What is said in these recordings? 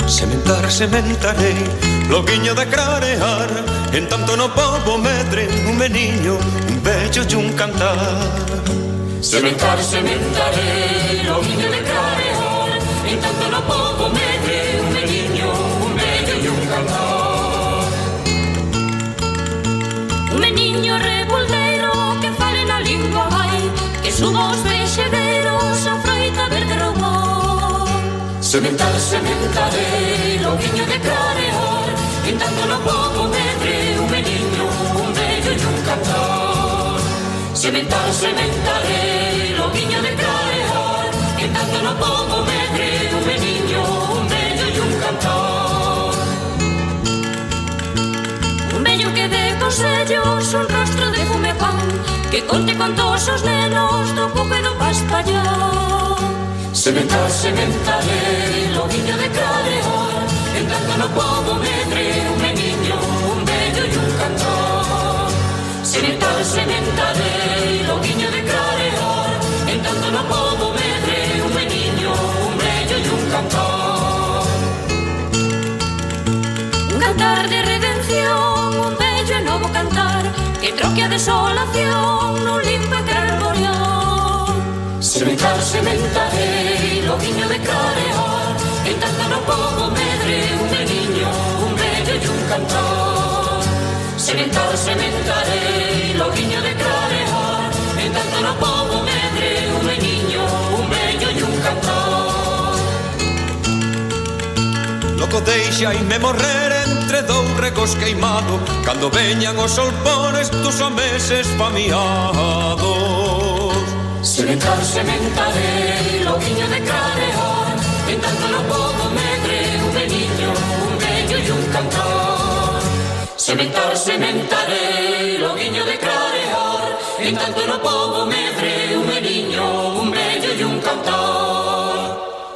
Sementar, sementarei, loguiño de clarear. En tanto no pobo medre un meniño, un vello e un cantar. Sementar, sementarei, loguiño de clarear. En tanto no pobo medre un meniño, un vello e un cantar. Un meniño reboldeiro que fale na lingua vai, que suba os vexedeiros a froita verde roubou. Sementar, sementarei, loguiño de clarear. En tanto no pobo medre un meniño, un vello e un cantar. Sementar, sementarei, loguiño de clarear. En tanto no pobo medre un meniño, un vello e un cantar. Un vello que dé consellos, un rostro de fume pan, que conte con todos os nenos do cuco e do paspallón. Sementar, sementarei, loguiño de clarear. En tanto no pobo medre un meniño, un vello e un cantar. Sementar, sementarei, loguiño de clarear. En tanto no pobo medre un meniño, un vello e un cantar. Un cantar de redención, un bello e novo cantar, que troque a desolación nun limpo e carborión. Sementar, sementarei, loguiño de clarear. En tanto no pobo medre un meniño, un vello e un cantar. Sementar, sementarei, loguiño de clarear. En tanto no pobo medre un meniño, un vello e un cantar. Loco deixaime morrer entre dous regos queimado, cando veñan os solpones dos homeses famiados. Sementar, sementarei, loguiño de clarear. En tanto no pobo medre un meniño, un vello e un cantar. Sementar, sementarei, loguiño de clarear. En tanto no pobo medre un meniño, un vello e un cantar.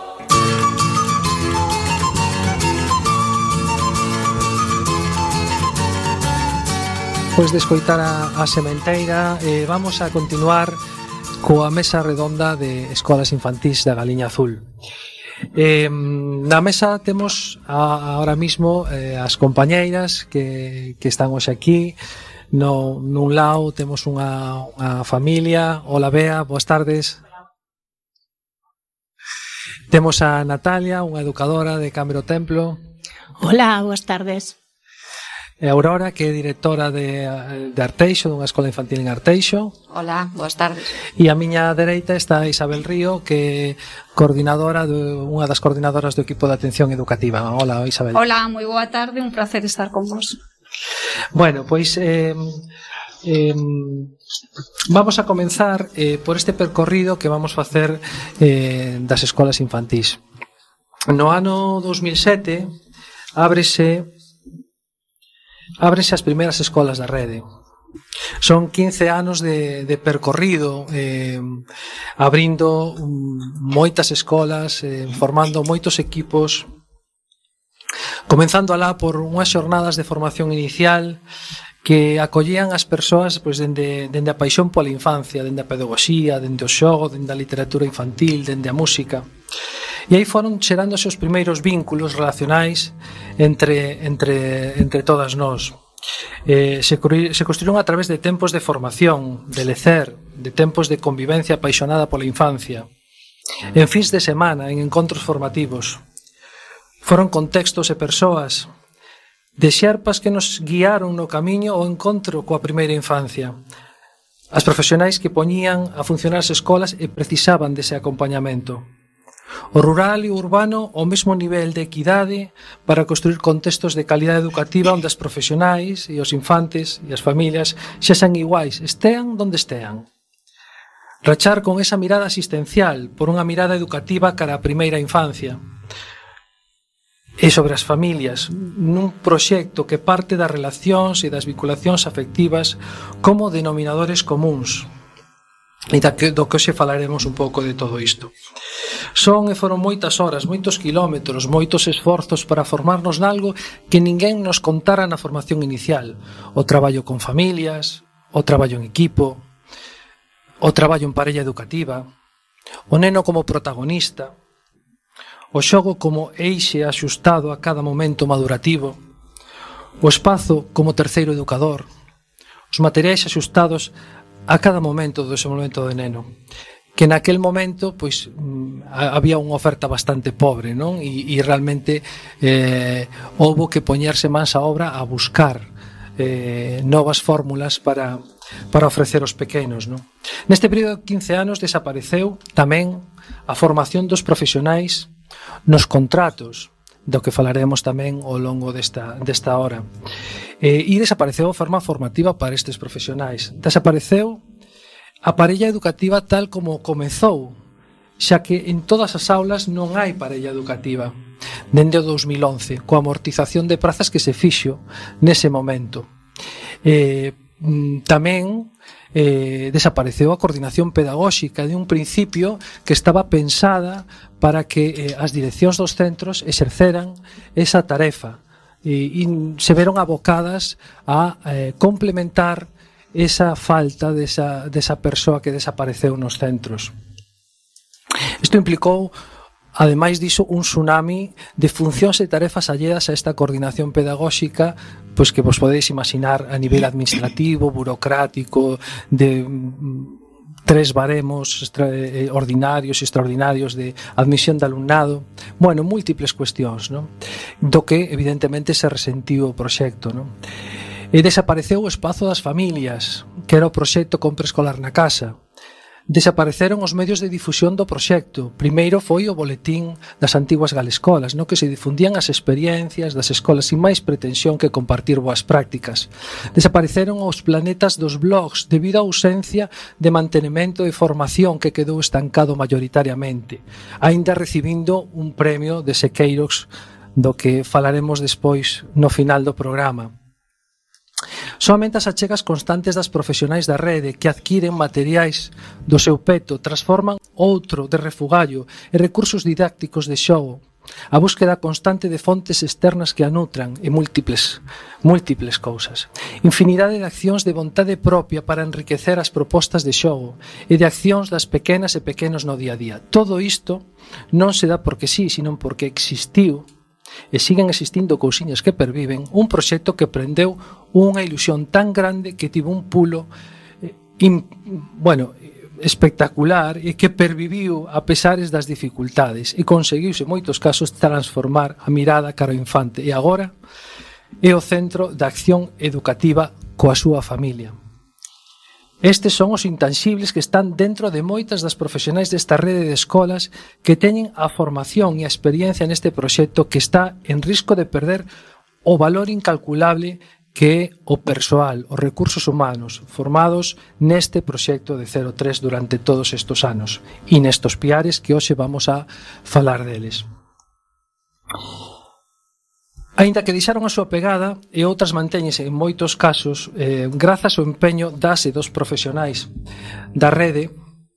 Pois de escoitar a sementeira, vamos a continuar coa mesa redonda de escolas infantís da Galiña Azul. Na mesa temos ahora mismo as compañeiras que están hoxe aquí. Nun lado temos unha familia. Hola Bea, boas tardes. Temos a Natalia, unha educadora de Cámero Templo. Hola, boas tardes. E Aurora, que é directora de Arteixo, dunha escola infantil en Arteixo. Hola, boas tardes. E a miña dereita está Isabel Río, que é coordinadora unha das coordinadoras do equipo de atención educativa. Hola, Isabel. Hola, moi boa tarde, un placer estar con vos. Bueno, pois vamos a comenzar por este percorrido que vamos facer das escolas infantís. No ano 2007 ábrense as primeiras escolas da rede. Son 15 anos de percorrido, abrindo moitas escolas, formando moitos equipos, comenzando alá por unhas xornadas de formación inicial que acollían as persoas pois, dende a paixón pola infancia, dende a pedagogía, dende o xogo, dende a literatura infantil, dende a música. E aí foron xerándose os primeiros vínculos relacionais entre todas nós. Se construíron a través de tempos de formación, de lecer, de tempos de convivencia apaixonada pola infancia, en fins de semana, en encontros formativos. Foron contextos e persoas de xerpas que nos guiaron no camiño ao encontro coa primeira infancia. As profesionais que poñían a funcionar as escolas e precisaban dese acompañamento. O rural e o urbano ao mesmo nivel de equidade para construir contextos de calidade educativa onde as profesionais e os infantes e as familias xa sean iguais, estean donde estean. Rachar con esa mirada asistencial por unha mirada educativa cara á primeira infancia. E sobre as familias, nun proxecto que parte das relacións e das vinculacións afectivas como denominadores comuns. E do que hoxe falaremos un pouco de todo isto. Son e foron moitas horas, moitos quilómetros, moitos esforzos para formarnos nalgo que ninguén nos contara na formación inicial. O traballo con familias, o traballo en equipo, o traballo en parella educativa, o neno como protagonista, o xogo como eixe axustado a cada momento madurativo, o espazo como terceiro educador, os materiais axustados a cada momento do desenvolvemento do neno, que naquel momento pois había unha oferta bastante pobre, non? E realmente houbo que poñerse mans á obra a buscar novas fórmulas para ofrecer aos pequenos, non? Neste período de 15 anos desapareceu tamén a formación dos profesionais nos contratos, do que falaremos tamén ao longo desta hora. E desapareceu a forma formativa para estes profesionais. Desapareceu a parella educativa tal como comezou, xa que en todas as aulas non hai parella educativa dende o 2011, coa amortización de prazas que se fixo nese momento. Tamén desapareceu a coordinación pedagóxica de un principio que estaba pensada para que as direccións dos centros exerceran esa tarefa e se veron abocadas a complementar esa falta desa persoa que desapareceu nos centros. Isto implicou, ademais diso, un tsunami de funcións e tarefas alledas a esta coordinación pedagóxica, pois que vos podedes imaginar a nivel administrativo, burocrático, de 3 baremos ordinarios e extraordinarios de admisión de alumnado, bueno, múltiples cuestións, non? Do que evidentemente se resentiu o proxecto, non? E desapareceu o espazo das familias, que era o proxecto Compra Escolar na Casa. Desapareceron os medios de difusión do proxecto. Primeiro foi o boletín das antiguas galescolas, no que se difundían as experiencias das escolas sin máis pretensión que compartir boas prácticas. Desapareceron os planetas dos blogs debido á ausencia de mantenimento e formación que quedou estancado maioritariamente, aínda recibindo un premio de Sequeiros, do que falaremos despois no final do programa. Soamente as achegas constantes das profesionais da rede que adquiren materiais do seu peto transforman outro de refugallo e recursos didácticos de xogo, a búsqueda constante de fontes externas que a nutran e múltiples cousas. Infinidade de accións de vontade propia para enriquecer as propostas de xogo e de accións das pequenas e pequenos no día a día. Todo isto non se dá porque sí, sino porque existiu e siguen existindo cousiñas que perviven, un proxecto que prendeu unha ilusión tan grande que tivo un pulo espectacular e que perviviu a pesares das dificultades e conseguiuse en moitos casos transformar a mirada cara ao infante e agora é o centro da acción educativa coa súa familia. Estes son os intanxibles que están dentro de moitas das profesionais desta rede de escolas que teñen a formación e a experiencia neste proxecto que está en risco de perder o valor incalculable que é o persoal, os recursos humanos formados neste proxecto de 03 durante todos estes anos e nestos piares que hoxe vamos a falar deles. Aínda que deixaron a súa pegada e outras mantéñense en moitos casos grazas ao empeño das e dos profesionais da rede,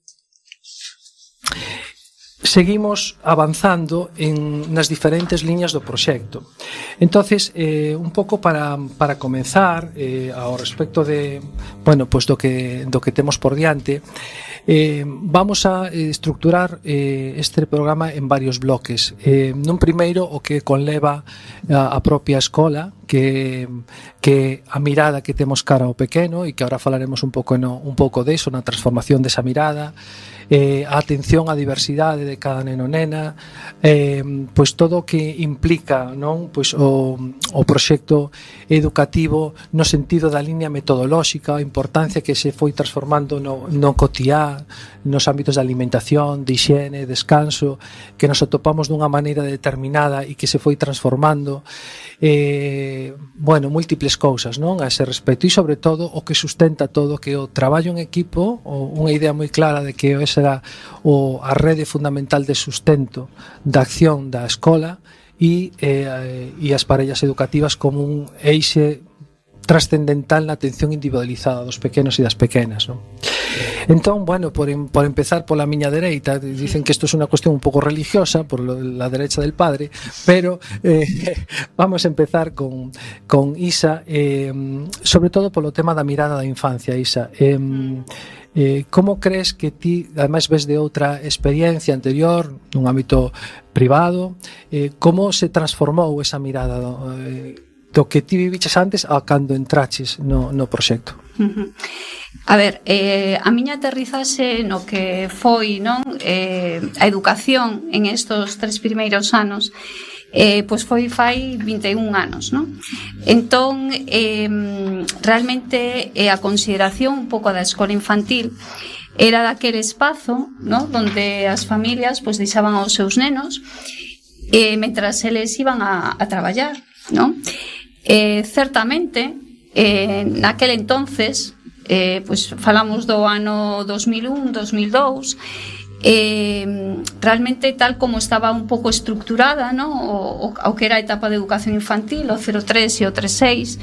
seguimos avanzando nas diferentes liñas do proxecto. Entonces, un pouco para comenzar ao respecto de, do que temos por diante, vamos a estructurar este programa en varios bloques. Nun primeiro, o que conleva a propia escola, que a mirada que temos cara ao pequeno e que agora falaremos un pouco deso, na transformación desa mirada, a atención á diversidade de cada neno nena, pois todo o que implica, non, pois o proxecto educativo no sentido da liña metodolóxica, a importancia que se foi transformando no cotiá, nos ámbitos de alimentación, de higiene, descanso, que nos atopamos dunha maneira determinada e que se foi transformando, múltiples cousas, non, a ese respecto, e sobre todo o que sustenta todo, que o traballo en equipo, unha idea moi clara de que esa era a rede fundamental de sustento da acción da escola e as parellas educativas como un eixe trascendental na atención individualizada dos pequenos e das pequenas, non? Entón, por empezar pola miña dereita, dicen que isto é unha cuestión un pouco religiosa, por la derecha del padre, pero vamos a empezar con Isa, sobre todo polo tema da mirada da infancia, Isa. Como crees que ti, ademais ves de outra experiencia anterior nun ámbito privado, como se transformou esa mirada do que ti viviches antes a cando entraches no proxecto? A ver, a miña aterrizase no que foi, non, a educación en estos 3 primeiros anos, pois foi fai 21 anos, non? Entón, realmente a consideración un pouco da escola infantil era daquele espazo, non, donde as familias pois deixaban aos seus nenos mentras eles iban a traballar, non? Certamente, naquele entonces, pois falamos do ano 2001, 2002, realmente tal como estaba un pouco estructurada, ¿no? o que era a etapa de educación infantil, o 03 e o 36,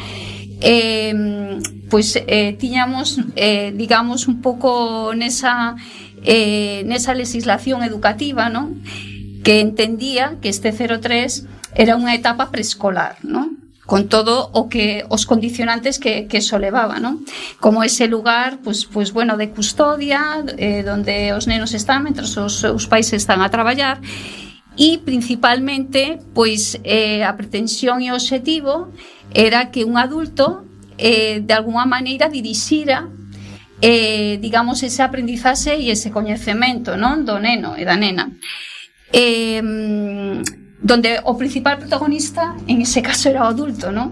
pois tiñamos, digamos, un pouco nesa legislación educativa, ¿no? Que entendía que este 03 era unha etapa preescolar, ¿no? Con todo o que os condicionantes que eso levaba, ¿no? Como ese lugar, pues bueno, de custodia, donde os nenos están mentras os pais están a traballar, e principalmente, pois a pretensión e o obxectivo era que un adulto de alguna maneira dirixira digamos, ese aprendizaxe e ese coñecemento, non? Do neno e da nena. Donde o principal protagonista en ese caso era o adulto, ¿no?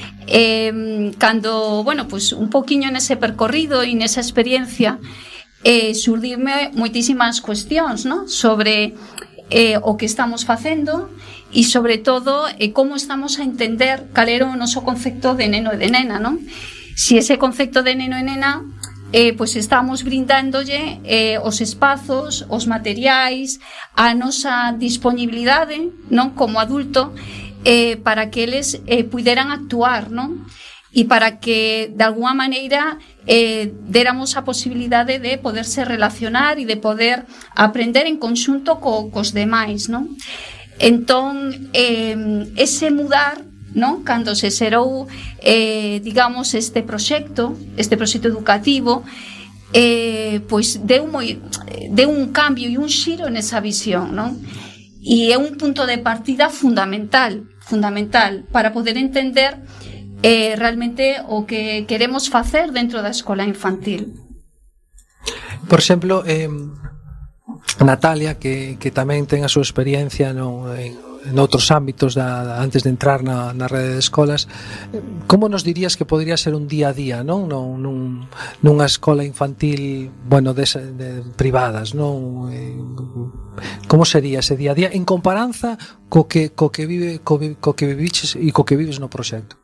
Cando, bueno, pues un poquinho nese percorrido e nesa experiencia xurdirme moitísimas cuestións, ¿no? Sobre o que estamos facendo e sobre todo como estamos a entender cal era o noso concepto de neno e de nena, ¿no? Si ese concepto de neno e nena pois estamos brindándolle os espazos, os materiais, a nosa disponibilidade, non, como adulto, para que eles puderan actuar, non? E para que de alguna maneira déramos a posibilidade de poderse relacionar e de poder aprender en conxunto cos demais, non? Entón, ese mudar, non? Cando se xerou digamos este proxecto educativo, pois deu un cambio e un xiro nesa visión, non? E é un punto de partida fundamental para poder entender realmente o que queremos facer dentro da escola infantil. Por exemplo, Natalia, que tamén ten a súa experiencia en outros ámbitos antes de entrar na rede de escolas, como nos dirías que podría ser un día a día, non? Nunha escola infantil, bueno, de privadas, non? Como sería ese día a día en comparanza co que viviches e co que vives no proxecto?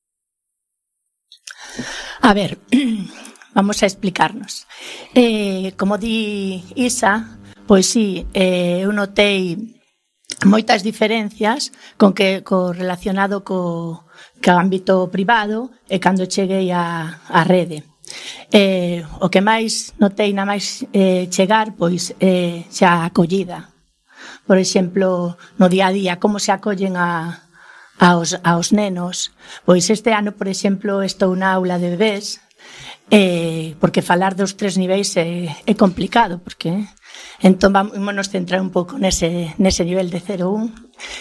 A ver, vamos a explicarnos. Como di Isa, pois sí, eu notei moitas diferencias relacionado co ámbito privado e cando cheguei á rede. O que máis notei na máis chegar, pois xa a acollida. Por exemplo, no día a día, como se acollen aos nenos. Pois este ano, por exemplo, estou na aula de bebés, porque falar dos 3 niveis é complicado, porque entón vamos centrar un pouco nese nivel de 0-1.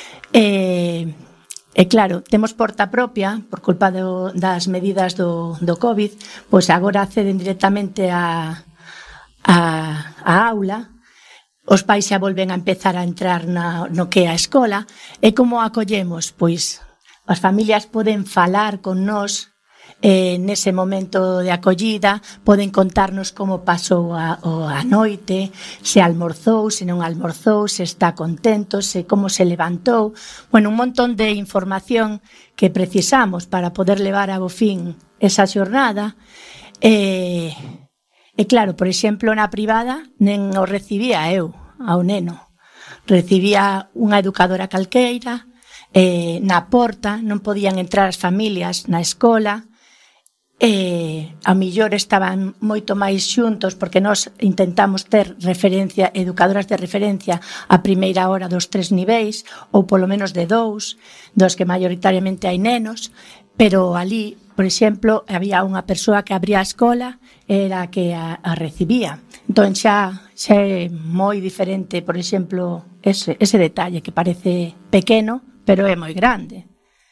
E claro, temos porta propia por culpa das medidas do COVID, pois agora acceden directamente á aula, os pais xa volven a empezar a entrar no que é a escola. E como acollemos? Pois as familias poden falar con nós nese momento de acollida, poden contarnos como pasou a noite, se almorzou, se non almorzou, se está contento, se como se levantou. Bueno, un montón de información que precisamos para poder levar a bo fin esa xornada. E claro, por exemplo, na privada nen o recibía eu ao neno, recibía unha educadora calqueira, na porta non podían entrar as familias na escola. A millor estaban moito máis xuntos porque nós intentamos ter educadoras de referencia a primeira hora dos 3 niveis ou polo menos de 2, dos que maioritariamente hai nenos, pero ali, por exemplo, había unha persoa que abría a escola, era a que a recibía. Entón xa é moi diferente, por exemplo, ese detalle que parece pequeno, pero é moi grande.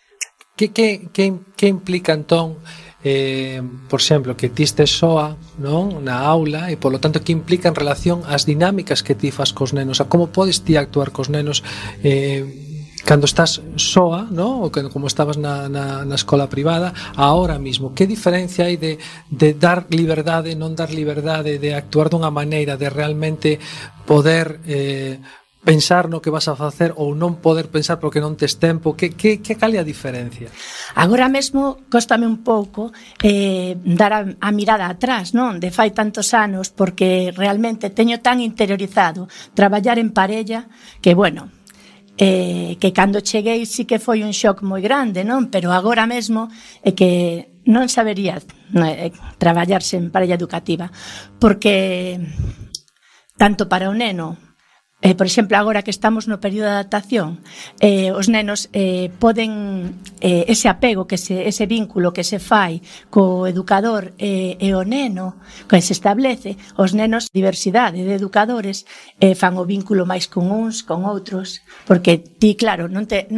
Que implica entón, por exemplo, que ti estes soa, non, na aula, e polo tanto que implica en relación ás dinámicas que ti fas cos nenos, a como podes ti actuar cos nenos cando estás soa, non, ou como estabas na escola privada, ahora mismo? Que diferencia hai de dar liberdade, non dar liberdade, de actuar dunha maneira, de realmente poder pensar no que vas a facer ou non poder pensar porque non tes tempo? Cal é a diferencia? Agora mesmo cóstame un pouco dar a mirada atrás, non? De fai tantos anos, porque realmente teño tan interiorizado traballar en parella que, bueno, que cando cheguei sí que foi un shock moi grande, non? Pero agora mesmo é que non sabería traballarse en parella educativa, porque tanto para o neno, por exemplo, agora que estamos no período de adaptación, os nenos poden ese apego, ese vínculo que se fai co educador e o neno, que se establece, os nenos, diversidade de educadores, fan o vínculo máis con uns, con outros, porque ti, claro, non te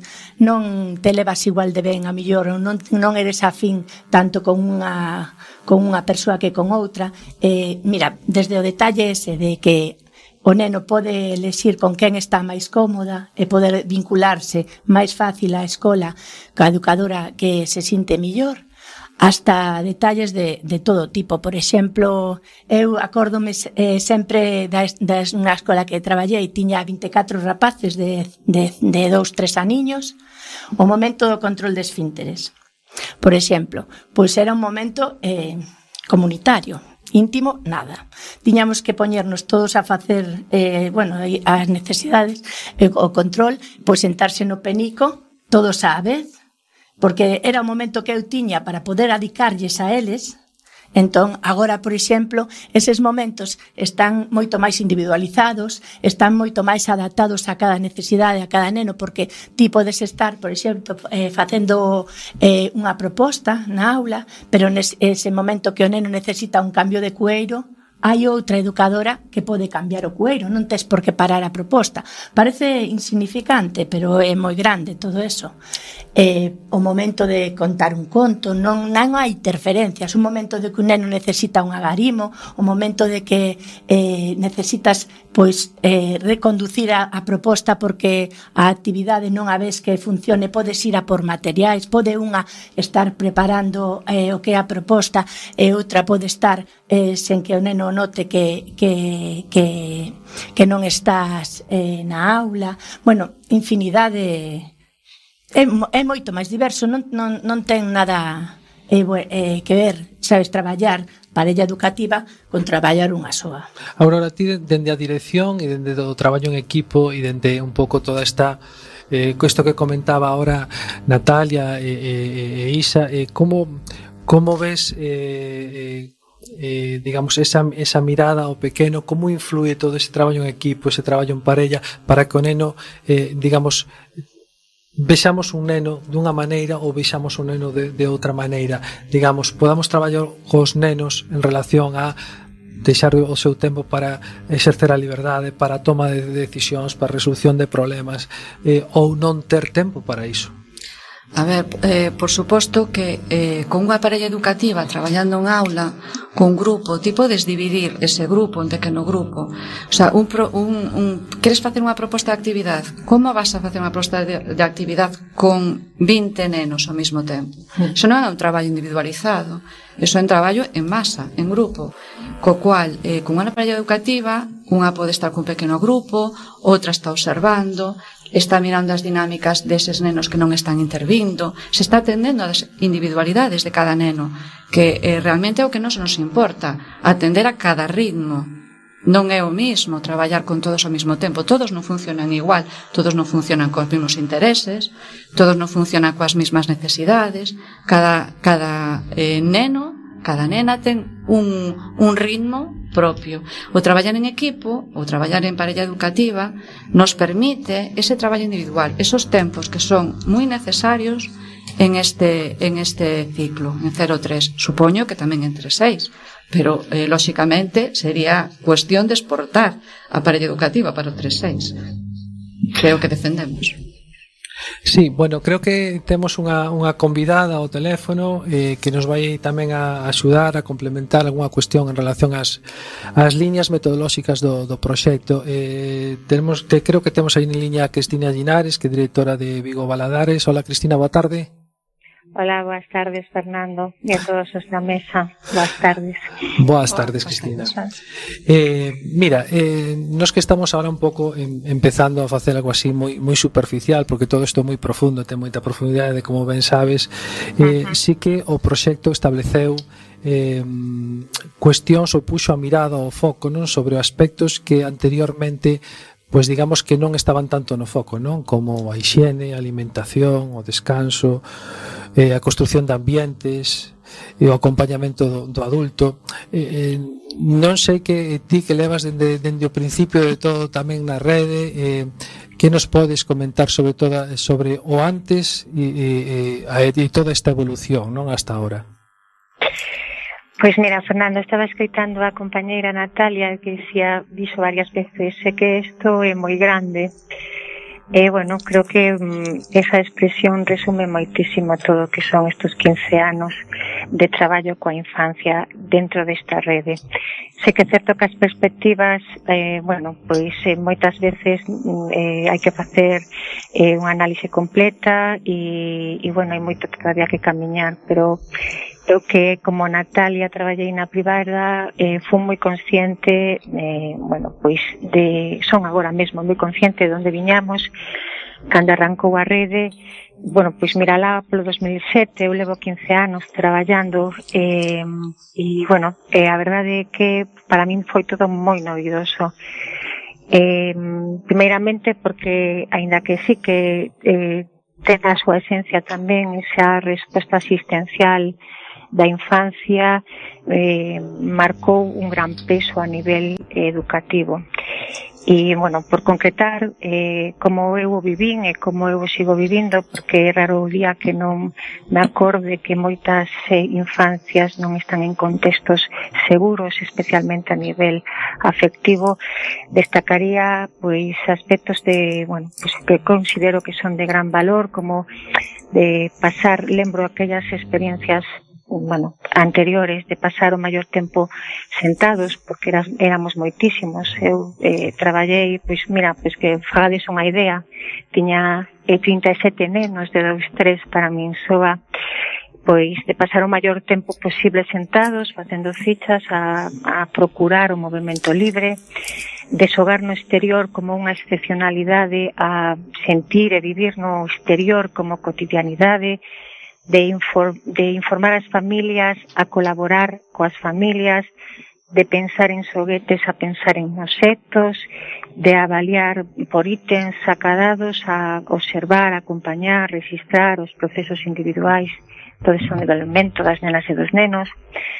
levas igual de ben, a mellor, non eres afín tanto con unha persoa que con outra. Mira, desde o detalle ese de que o neno pode elexir con quen está máis cómoda e poder vincularse máis fácil á escola coa educadora que se sinte mellor, hasta detalles de todo tipo. Por exemplo, eu acórdome sempre unha escola que traballei, tiña 24 rapaces de 2-3 aniños, o momento do control de esfínteres. Por exemplo, pois era un momento comunitario. Íntimo, nada. Tiñamos que poñernos todos a facer as necesidades, o control, pois sentarse no penico, todos á vez, porque era o momento que eu tiña para poder adicarlles a eles. Entón, agora, por exemplo, eses momentos están moito máis individualizados, están moito máis adaptados a cada necesidade, a cada neno, porque ti podes estar, por exemplo, facendo unha proposta na aula, pero nese momento que o neno necesita un cambio de cueiro, hai outra educadora que pode cambiar o cueiro, non tes por que parar a proposta. Parece insignificante, pero é moi grande todo eso. O momento de contar un conto, non hai interferencias. Un momento de que un neno necesita un agarimo, o momento de que necesitas reconducir a proposta porque a actividade non a ves que funcione, podes ir a por materiais, pode unha estar preparando o que é a proposta e outra pode estar sen que o neno note que non estás na aula. Bueno, infinidade. É moito máis diverso, non ten nada que ver, sabes, traballar parella educativa con traballar unha soa. Aurora, ti dende a dirección e dende o traballo en equipo e dende un pouco toda esta isto que comentaba ahora Natalia e Isa, como ves digamos esa mirada ao pequeno, como influe todo ese traballo en equipo, ese traballo en parella, para que o neno digamos vexamos un neno dunha maneira ou vexamos un neno de outra maneira, digamos, podamos traballar cos nenos en relación a deixar o seu tempo para exercer a liberdade, para a toma de decisións, para a resolución de problemas, ou non ter tempo para iso. A ver, por suposto que con unha parella educativa traballando en aula, con grupo, ti podes dividir ese grupo en pequeno grupo. O sea, queres facer unha proposta de actividade? Como vas a facer unha proposta de actividade con 20 nenos ao mesmo tempo? Iso non é un traballo individualizado, iso é un traballo en masa, en grupo, co cual, con unha parella educativa, unha pode estar cun pequeno grupo, outra está observando, está mirando as dinámicas deses nenos que non están intervindo, se está atendendo as individualidades de cada neno, que realmente é o que nos importa, atender a cada ritmo. Non é o mismo traballar con todos ao mesmo tempo, todos non funcionan igual, todos non funcionan cos mesmos intereses, todos non funcionan coas mesmas necesidades, cada neno, cada nena ten un ritmo propio. O traballar en equipo, o traballar en parella educativa, nos permite ese traballo individual, esos tempos que son moi necesarios en este ciclo, en 0-3. Supoño que tamén en 3-6, pero, lóxicamente, sería cuestión de exportar a parella educativa para o 3-6. Creo que defendemos. Sí, bueno, creo que temos unha convidada ao teléfono que nos vai tamén a axudar a complementar algunha cuestión en relación ás liñas metodolóxicas do proxecto. Creo que temos aí en liña a Cristina Linares, que é directora de Vigo Valadares. Hola, Cristina, boa tarde. Hola, boas tardes, Fernando, e a todos os da mesa. Boas tardes. Boas tardes, Cristina. Mira, nos que estamos ahora un pouco empezando a facer algo así moi superficial, porque todo isto é moi profundo, ten moita profundidade, como ben sabes, sí que o proxecto estableceu cuestións ou puxo a mirada ao foco, non, sobre aspectos que anteriormente pois digamos que non estaban tanto no foco, non? Como a hixiene, a alimentación, o descanso, a construción de ambientes e o acompañamento do adulto. Non sei que ti que levas dende o principio de todo tamén na rede, que nos podes comentar sobre o antes e toda esta evolución, non, hasta ahora? Pois mira, Fernando, estaba escoitando a compañeira Natalia que dixo varias veces que isto é moi grande. Bueno, creo que esa expresión resume moitísimo todo o que son estos 15 anos de traballo coa infancia dentro desta rede. Sei que é certo que as perspectivas, bueno, pois moitas veces hai que facer unha análise completa e bueno, hai moito todavía que camiñar, pero eu que como Natalia traballei na privada, fui moi consciente, bueno, pois son agora mesmo moi consciente de onde viñamos cando arrancou a rede. Bueno, pois mira lá polo 2007, eu levo 15 anos traballando e bueno, a verdade é que para min foi todo moi novidoso. Primeiramente porque, aínda que sí que ten a súa esencia tamén esa resposta asistencial da infancia, marcou un gran peso a nivel educativo. E, bueno, por concretar, como eu o vivín e como eu o sigo vivindo, porque é raro o día que non me acorde que moitas infancias non están en contextos seguros, especialmente a nivel afectivo, destacaría pois aspectos de, bueno, pois que considero que son de gran valor, como de pasar, lembro aquellas experiencias bueno, anteriores, de pasar o maior tempo sentados, porque éramos moitísimos. Eu traballei, pois mira, pois que fagades unha idea, tiña 37 nenos de 2-3 para min soa, pois de pasar o maior tempo posible sentados, facendo fichas, a procurar o movimento libre, de xogar no exterior como unha excepcionalidade, a sentir e vivir no exterior como cotidianidade, de informar as familias, a colaborar coas familias, de pensar en xoguetes a pensar en obxectos, de avaliar por ítems acadados, a observar, acompañar, registrar os procesos individuais, todo ese desenvolvemento das nenas e dos nenos,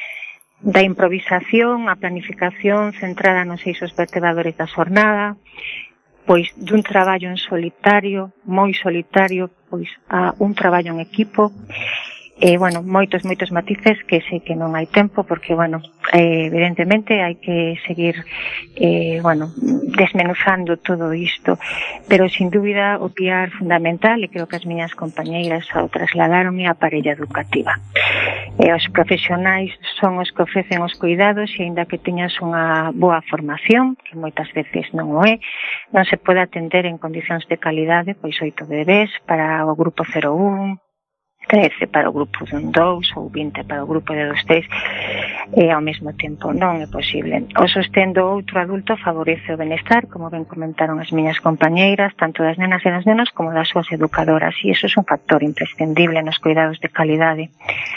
da improvisación, a planificación centrada nos eixos vertebradores da xornada, pois dun traballo en solitario, moi solitario, pois a un traballo en equipo, bueno, moitos matices que sei que non hai tempo, porque, bueno, evidentemente hai que seguir, bueno, desmenuzando todo isto, pero sin dúbida o piar fundamental, e creo que as miñas compañeiras ao trasladaron, é a parella educativa. Os profesionais son os que ofrecen os cuidados e aínda que teñas unha boa formación, que moitas veces non o é, non se pode atender en condicións de calidade, pois 8 bebés para o grupo 01, 13 para o grupo de 2 ou 20 para o grupo de 2-3 e ao mesmo tempo non é posible. O sostén do outro adulto favorece o benestar, como ben comentaron as miñas compañeiras, tanto das nenas e dos nenos como das súas educadoras, e iso é un factor imprescindible nos cuidados de calidade.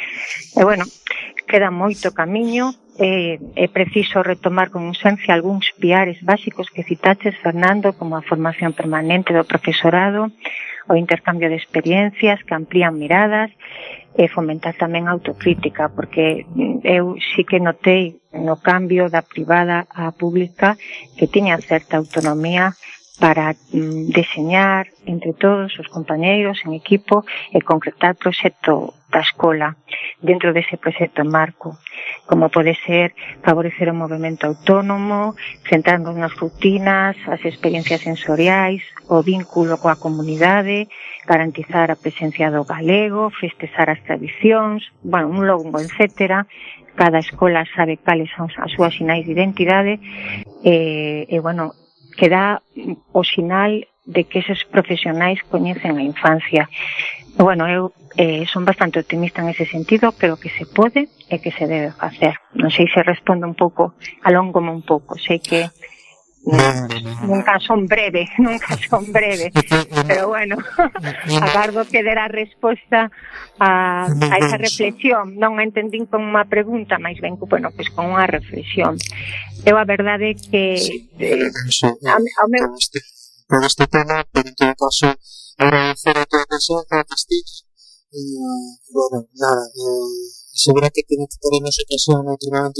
E bueno, queda moito camiño, é preciso retomar con urxencia algúns piares básicos que citaches, Fernando, como a formación permanente do profesorado, o intercambio de experiencias que amplían miradas e fomentar tamén a autocrítica, porque eu sí que notei no cambio da privada á pública que tiña certa autonomía para deseñar entre todos os compañeiros en equipo e concretar o proxecto da escola dentro dese proxecto marco, como pode ser favorecer o movimento autónomo, centrarnos nas rutinas, as experiencias sensoriais, o vínculo coa comunidade, garantizar a presencia do galego, festexar as tradicións, bueno, un longo, etcétera. Cada escola sabe cales son as súas sinais de identidade e bueno, que dá o sinal de que esos profesionais coñecen a infancia. Bueno, eu son bastante optimista en ese sentido, pero que se pode e que se debe facer. Non sei se respondo un pouco, alóngome un pouco, sei que nunca son breve, pero bueno, agardo que der a resposta a esa reflexión. Non a entendín como unha pregunta, máis ben, bueno, pues con unha reflexión. Eu a verdade é que ao meu por este tema, pero en todo caso agradecer a toda a persoa que asistís e, bueno, nada, segura que tenemos ocasión naturalmente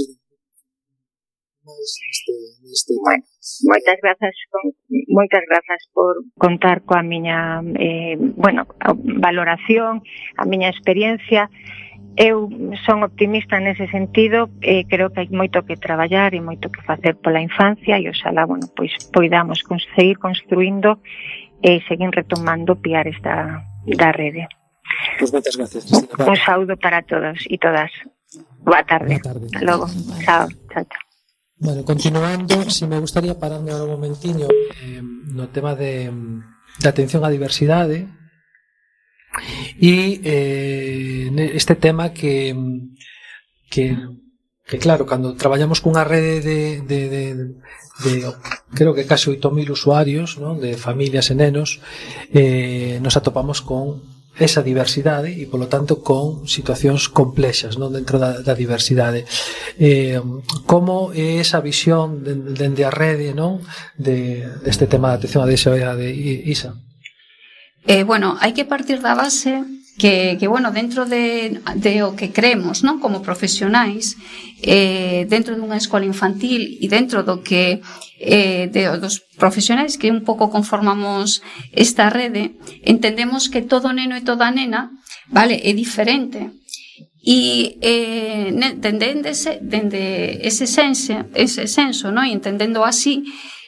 neste bueno, moitas grazas por contar coa miña valoración, a miña experiencia. Eu son optimista nese sentido e creo que hai moito que traballar e moito que facer pola infancia e oxalá, bueno, pois poidamos seguir construindo e seguir retomando piares da rede. Pois moitas gracias. Un saúdo para todos e todas. Boa tarde. Hasta logo. Chao. Bueno, continuando, si me gustaría parando ahora un momentiño no tema de atención á diversidade e este tema que claro, cando traballamos cunha rede de creo que casi 8.000 usuarios, ¿no?, de familias e nenos, nos atopamos con esa diversidade e, polo tanto, con situacións complexas, ¿no?, dentro da diversidade. Como é esa visión dende a rede, ¿no?, deste tema da atención á diversidade, Isa? Bueno, hai que partir da base que bueno, dentro de o que creemos, non, como profesionais, dentro dunha escola infantil e dentro do que dos profesionais que un pouco conformamos esta rede, entendemos que todo neno e toda nena, vale, é diferente. E dende ese senso, non, e entendendo así,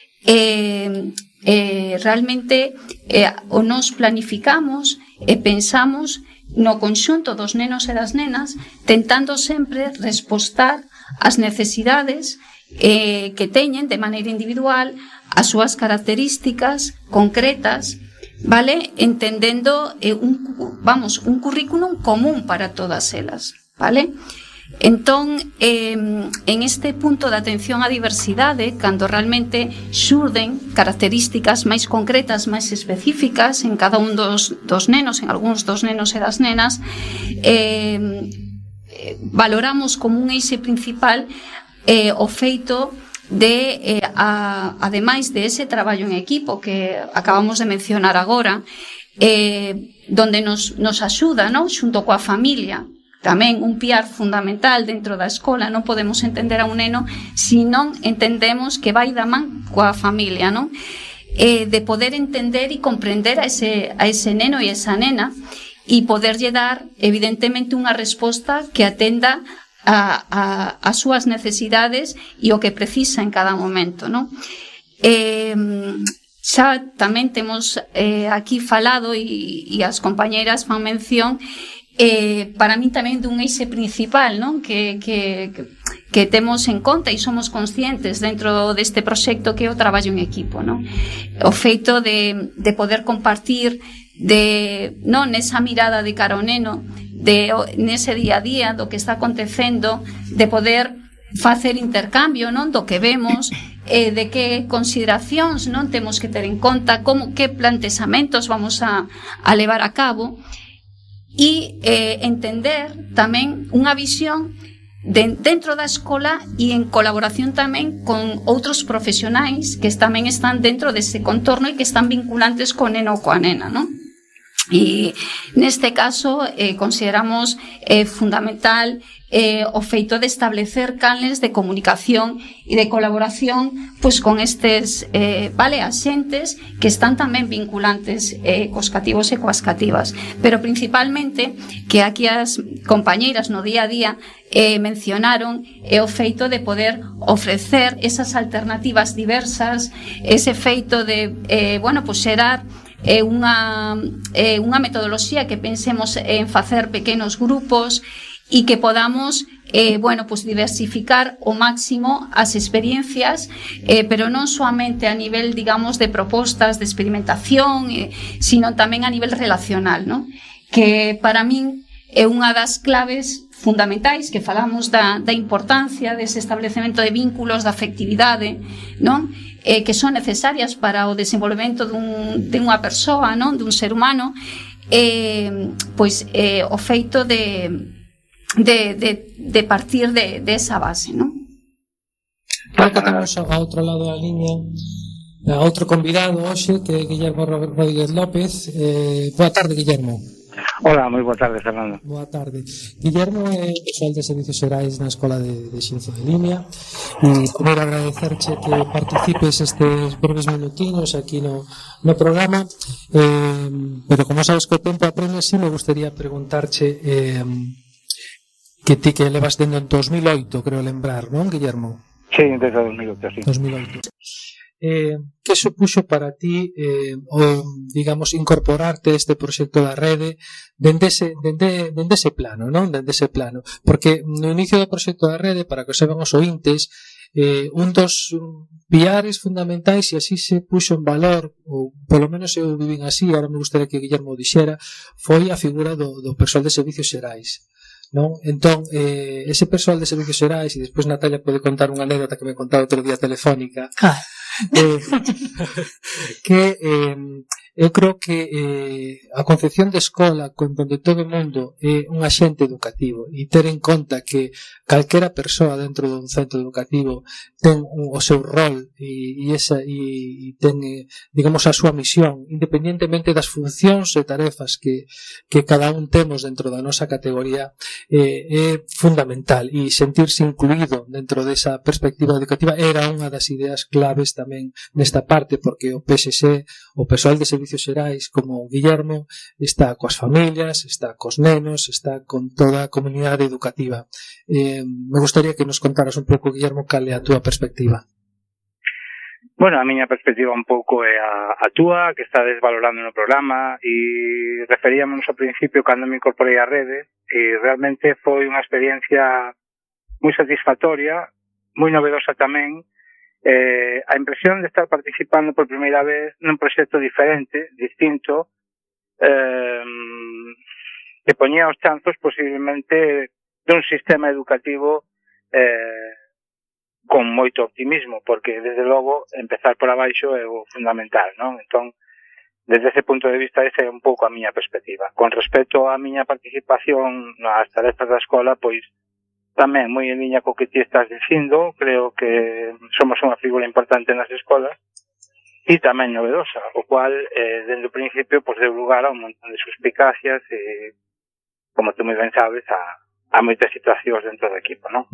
realmente o nos planificamos e pensamos no conxunto dos nenos e das nenas, tentando sempre respostar ás necesidades que teñen de maneira individual, as súas características concretas, vale, entendendo un currículum común para todas elas, vale? Entón, en este punto de atención á diversidade, cando realmente xurden características máis concretas, máis específicas en cada un dos nenos, en algúns dos nenos e das nenas, valoramos como un eixe principal o feito de, ademais de ese traballo en equipo que acabamos de mencionar agora, donde nos axuda, non, xunto coa familia. Tamén un piar fundamental dentro da escola. Non podemos entender a un neno se non entendemos que vai da man coa familia, non? De poder entender e comprender a ese neno e esa nena e poderlle dar, evidentemente, unha resposta que atenda as súas necesidades e o que precisa en cada momento, non? Xa tamén temos aquí falado e as compañeiras fan mención para mí tamén dun eixe principal, non? Que temos en conta e somos conscientes dentro deste proxecto que é o traballo en equipo, non? O feito de poder compartir non nesa mirada de cara ao neno, nese día a día do que está acontecendo, de poder facer intercambio, non, do que vemos, de que consideracións non temos que ter en conta, que plantexamentos vamos a levar a cabo, e entender tamén unha visión dentro da escola e en colaboración tamén con outros profesionais que tamén están dentro dese contorno e que están vinculantes co neno ou coa nena, non? E neste caso consideramos fundamental o feito de establecer canles de comunicación e de colaboración pois con estes axentes que están tamén vinculantes cos cativos e coas cativas, pero principalmente que aquí as compañeiras no día a día mencionaron o feito de poder ofrecer esas alternativas diversas, ese feito de xerar unha metodoloxía que pensemos en facer pequenos grupos e que podamos diversificar ao máximo as experiencias, pero non soamente a nivel, digamos, de propostas de experimentación, sino tamén a nivel relacional, ¿no? Que para min é unha das claves fundamentais que falamos da importancia dese establecemento de vínculos, da afectividade, non? Que son necesarias para o desenvolvemento dunha persoa, non? Dun ser humano, o feito de partir de esa base, non? Claro que temos ao outro lado da liña a outro convidado hoxe, que é Guillermo Rodríguez López. Boa tarde, Guillermo. Hola, moi boa tarde, Fernando. Boa tarde. Guillermo é persoal de Servicios Xerais na Escola de Xinzo de Limia, e primeiro agradecerche que participes estes breves minutinos aquí no programa, pero como sabes que o tempo aprende, si me gustaría preguntarche que ti que levas dentro en 2008, creo lembrar, non, Guillermo? Sí, desde 2008, sí. 2008. Que supuxo para ti digamos, incorporarte a este proxecto da rede dende ese plano, non? Dende ese plano, porque no inicio do proxecto da rede, para que saiban os ointes, un dos piares fundamentais, e así se puxo en valor, ou polo menos eu vivín así, ahora me gustaría que Guillermo dixera, foi a figura do persoal de Servicios Xerais, non? Entón, ese persoal de Servicios Xerais, e despois Natalia pode contar unha anécdota que me contaba outro día telefónica, que eu creo que a concepción de escola onde todo o mundo é un axente educativo, e ter en conta que calquera persoa dentro dun centro educativo ten o seu rol e ten, digamos, a súa misión, independentemente das funcións e tarefas que cada un temos dentro da nosa categoría, é fundamental, e sentirse incluído dentro desa perspectiva educativa era unha das ideas claves tamén nesta parte, porque o PSC, o persoal de Servicios Xerais, como Guillermo, está coas familias, está cos nenos, está con toda a comunidade educativa. Me gustaría que nos contaras un pouco, Guillermo, cal é a túa perspectiva. Bueno, a miña perspectiva un pouco é a túa, que estades valorando no programa, e referíamos ao principio cando me incorporei á rede, e realmente foi unha experiencia moi satisfactoria, moi novedosa tamén. A impresión de estar participando por primeira vez nun proxecto diferente, distinto, que poñía os chanzos posiblemente dun sistema educativo con moito optimismo, porque desde logo empezar por abaixo é o fundamental, non? Entón, desde ese punto de vista, esa é un pouco a miña perspectiva. Con respecto á miña participación nas tarefas da escola, pois tamén moi en liña co que ti estás dicindo, creo que somos unha figura importante nas escolas e tamén novedosa, o cual, dende o principio, pues, deu lugar a un montón de suspicacias e, como tú moi ben sabes, a moitas situacións dentro do equipo, non?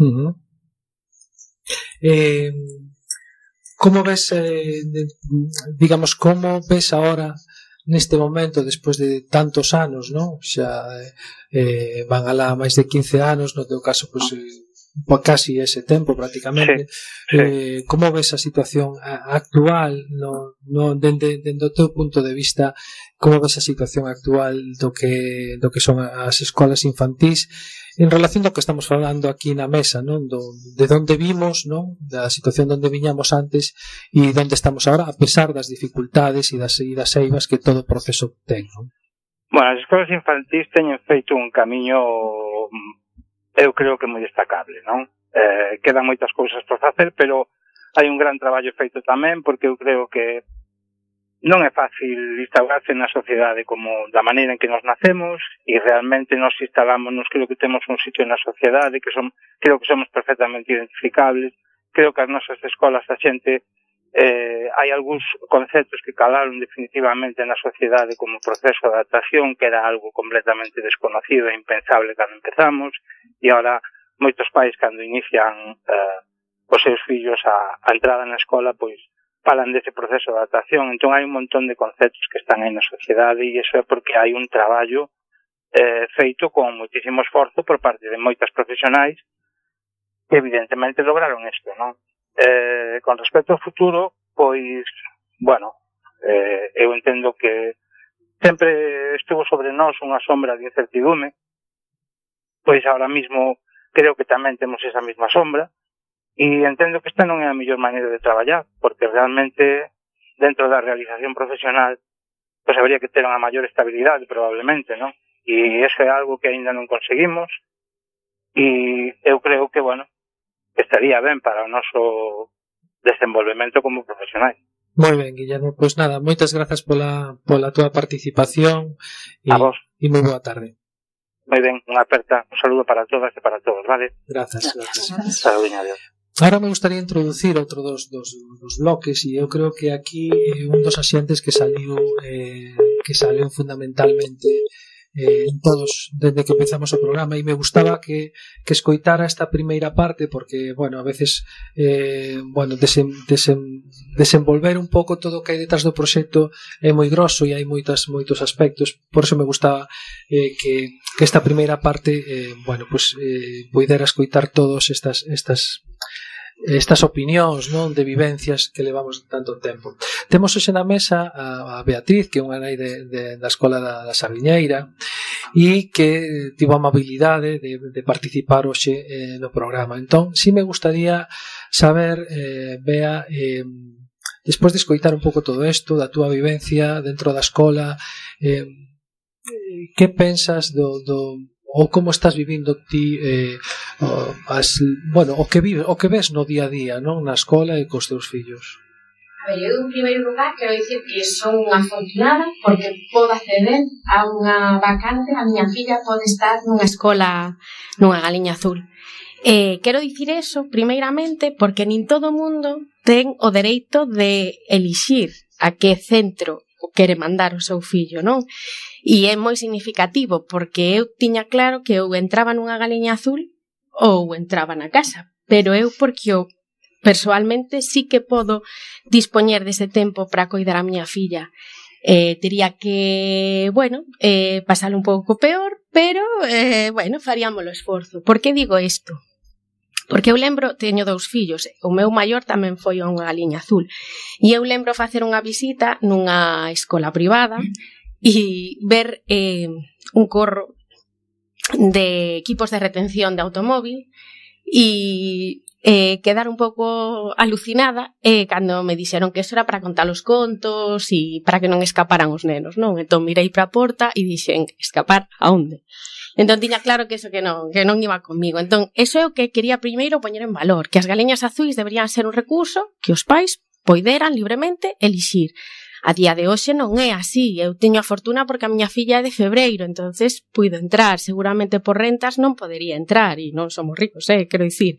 Como ves, digamos, como ves ahora neste momento, despois de tantos anos, non? Xa van alá máis de 15 anos, no teu caso, pois, casi ese tempo prácticamente. Sí. Como ves a situación actual, dende o teu punto de vista, como ves a situación actual do que son as escolas infantís en relación do que estamos falando aquí na mesa, non? De onde vimos, non? Da situación onde viñamos antes e onde estamos agora, a pesar das dificultades e das eivas que todo o proceso ten, non? Bueno, as escolas infantís teñen feito un camiño, eu creo que moi destacable, non? Quedan moitas cousas por facer, pero hai un gran traballo feito tamén, porque eu creo que non é fácil instaurarse na sociedade como da maneira en que nos nacemos, e realmente nos instalámonos, creo que temos un sitio na sociedade, creo que somos perfectamente identificables, creo que as nosas escolas a xente hai algúns conceptos que calaron definitivamente na sociedade como proceso de adaptación, que era algo completamente desconocido e impensable cando empezamos, e agora moitos pais cando inician os seus fillos a entrada na escola, pois falan dese proceso de adaptación. Entón hai un montón de conceptos que están aí na sociedade, e iso é porque hai un traballo feito con moitísimo esforzo por parte de moitas profesionais que evidentemente lograron isto, non? Con respecto ao futuro, pois, bueno, eu entendo que sempre estuvo sobre nós unha sombra de incertidume, pois ahora mismo creo que tamén temos esa mesma sombra, e entendo que esta non é a mellor maneira de traballar, porque realmente dentro da realización profesional pois habría que ter unha maior estabilidade probablemente, non? E eso é algo que aínda non conseguimos, e eu creo que, bueno, estaría ben para o noso desenvolvemento como profesionais. Moi ben, Guillermo, pois nada, moitas grazas pola túa participación e moi boa tarde. Moi ben, unha aperta, un saludo para todas e para todos, vale? Grazas. Saludiña, adiós. Ahora me gustaría introducir outro dos bloques, e eu creo que aquí un dos asientes que saliu fundamentalmente en todos desde que empezamos o programa, e me gustaba que escoitara esta primeira parte, porque, bueno, a veces desenvolver un pouco todo o que hai detrás do proxecto é moi grosso e hai moitos aspectos, por eso me gustaba que esta primeira parte poidera escoitar todos estas opinións, non, de vivencias que levamos tanto tempo. Temos hoxe na mesa a Beatriz, que é unha nai da Escola da Sardiñeira, e que tivo a amabilidade de participar hoxe no programa. Entón, si me gustaría saber, Bea, despois de escoitar un pouco todo isto, da túa vivencia dentro da escola, que pensas ou como estás vivindo ti o que ves no día a día, non, na escola e cos teus fillos? A ver, eu en primeiro lugar quero dicir que son unha afortunada porque podo acceder a unha vacante, a miña filla pode estar nunha escola, nunha Galiña Azul. Quero dicir eso primeiramente porque nin todo o mundo ten o dereito de elixir a que centro quere mandar o seu fillo, non? E é moi significativo porque eu tiña claro que eu entraba nunha Galiña Azul ou entraba na casa, pero eu porque eu persoalmente sí que podo dispoñer dese tempo para coidar a miña filla. Tería que, pasar un pouco peor, pero, faríamos o esforzo. Por que digo isto? Porque eu lembro, teño 2 fillos, o meu maior tamén foi a unha Galiña Azul, e eu lembro facer unha visita nunha escola privada e ver un corro de equipos de retención de automóvil e quedar un pouco alucinada cando me dixeron que eso era para contar os contos e para que non escaparan os nenos, non? Entón mirei para a porta e dixen, escapar a onde? Entón tiña claro que eso que non iba comigo. Entón, eso é o que quería primeiro poñer en valor, que as galiñas azuis deberían ser un recurso que os pais poideran libremente elixir. A día de hoxe non é así. Eu teño a fortuna porque a miña filla é de febreiro, entonces puido entrar. Seguramente por rentas non podería entrar e non somos ricos, quero dicir.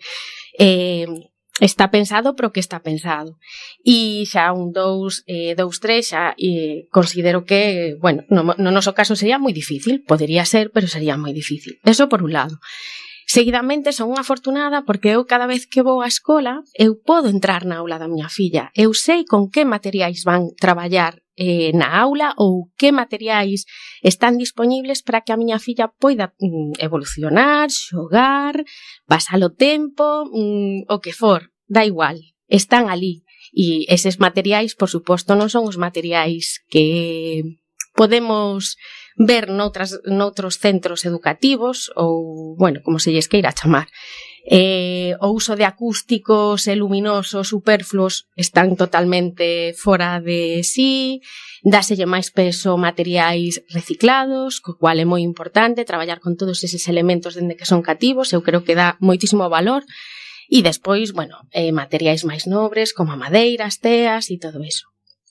Está pensado pero que está pensado. E xa un 2, 3 xa considero que, no noso caso sería moi difícil. Podería ser, pero sería moi difícil. Eso por un lado. Seguidamente son unha afortunada porque eu cada vez que vou á escola eu podo entrar na aula da miña filla. Eu sei con que materiais van traballar na aula ou que materiais están disponibles para que a miña filla poida evolucionar, xogar, pasar o tempo, o que for, dá igual, están ali. E eses materiais, por suposto, non son os materiais que podemos ver noutros centros educativos ou, como se lles queira chamar. O uso de acústicos e luminosos superfluos están totalmente fora de sí, dáselle máis peso materiais reciclados, co cual é moi importante traballar con todos eses elementos dende que son cativos, eu creo que dá moitísimo valor, e despois, materiais máis nobres como a madeira, as teas e todo eso.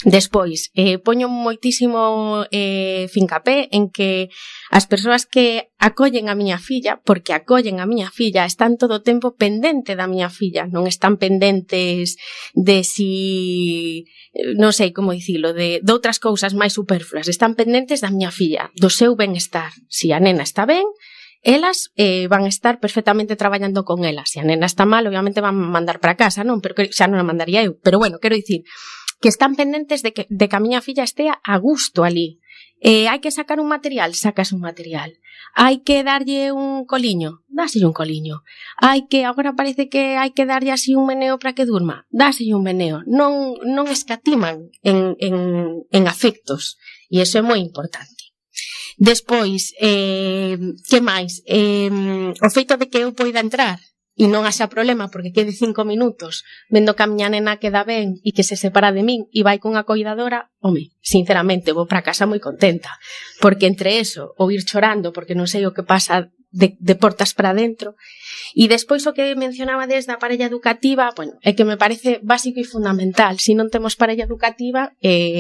Despois, poño moitísimo fincapé en que as persoas que acollen a miña filla, porque acollen a miña filla, están todo o tempo pendente da miña filla, non están pendentes de si, non sei como dicilo, de outras cousas máis superfluas, están pendentes da miña filla, do seu benestar. Si a nena está ben, elas van estar perfectamente traballando con elas. Se a nena está mal, obviamente van mandar para casa, non? Pero xa non a mandaría eu. Pero bueno, quero dicir que están pendentes de que a miña filla estea a gusto ali. Hai que sacar un material, sacas un material. Hai que darlle un coliño, dáselle un coliño. Agora parece que hai que darlle así un meneo para que durma, dáselle un meneo. Non escatiman en afectos. E iso é moi importante. Despois, que máis? O feito de que eu poida entrar e non haxa problema porque quede 5 minutos vendo que a miña nena queda ben e que se separa de min e vai cunha coidadora, home, sinceramente vou para casa moi contenta, porque entre eso ou ir chorando porque non sei o que pasa de portas para dentro. E despois o que mencionaba desde a parella educativa, bueno, é que me parece básico e fundamental. Se non temos parella educativa,